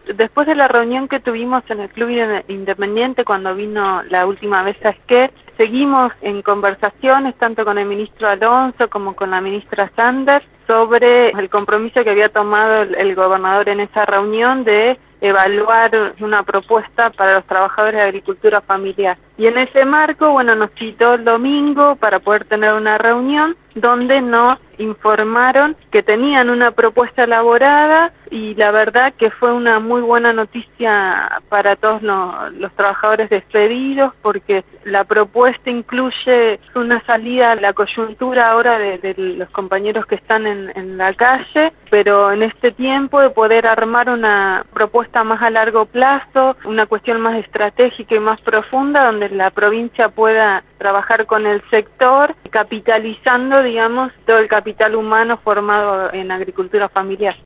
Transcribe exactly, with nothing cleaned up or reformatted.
Después de la reunión que tuvimos en el Club Independiente cuando vino la última vez a Esquel, seguimos en conversaciones tanto con el ministro Alonso como con la ministra Sanders sobre el compromiso que había tomado el, el gobernador en esa reunión de evaluar una propuesta para los trabajadores de agricultura familiar. Y en ese marco, bueno, nos citó el domingo para poder tener una reunión donde nos informaron que tenían una propuesta elaborada y la verdad que fue una muy buena noticia para todos los, los trabajadores despedidos porque la propuesta incluye una salida a la coyuntura ahora de, de los compañeros que están en, en la calle, pero en este tiempo de poder armar una propuesta más a largo plazo, una cuestión más estratégica y más profunda donde la provincia pueda trabajar con el sector, capitalizando, digamos, todo el capital humano formado en agricultura familiar.